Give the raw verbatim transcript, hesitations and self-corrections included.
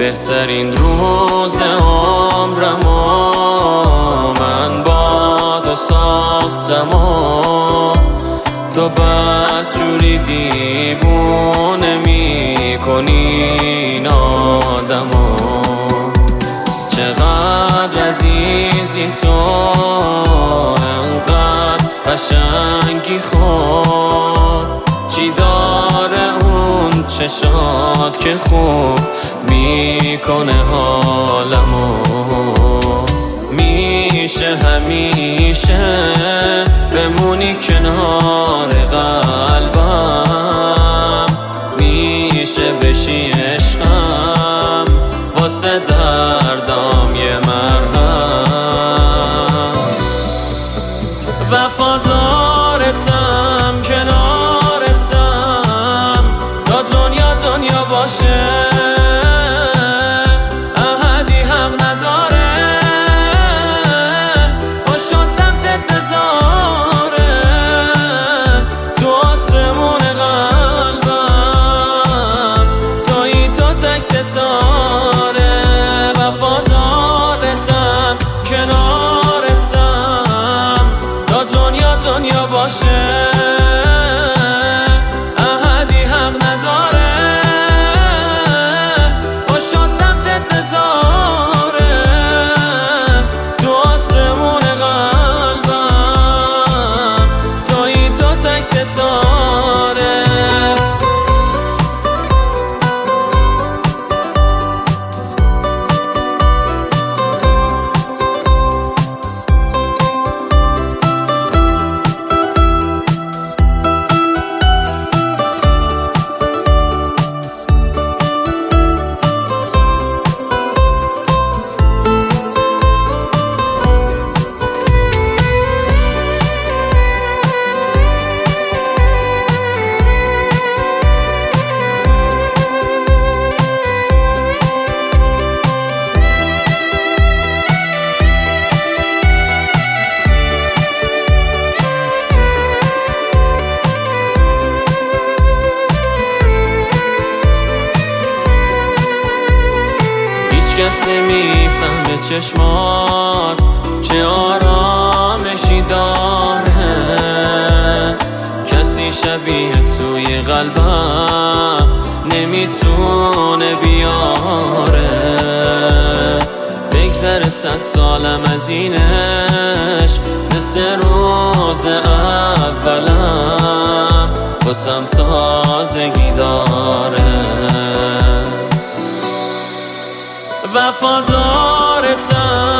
بهترین روز عمرمو من با تو ساختم و تو بدجوری دیوونه میکنی این آدمو. چقدر عزیزی تو، انقدر قشنگی خود، چی داره اون چشات که خوب میکنه حالمو. میشه همیشه بمونی کنار قلبم، میشه بشی عشقم واسه دردام یه مرهم. وفادارتم کنارتم تا دنیا دنیا باشه، احدی حق نداره پاشو سمتت بذاره تو آسمون قلبم، تویی تو تک ستاره. وفادارتم کنارتم تا دنیا دنیا باشه، احدی حق نداره پاشو سمتت بذاره تو آسمون قلبم، تویی تو تک ستاره. کس نمیفهمه چشمات چه آرامشی داره، کسی شبیه توی قلبم نمیتونه بیاره. بگذره صد سالم از اینش مثل روز اولم واسم تازگی داره. وفادارتم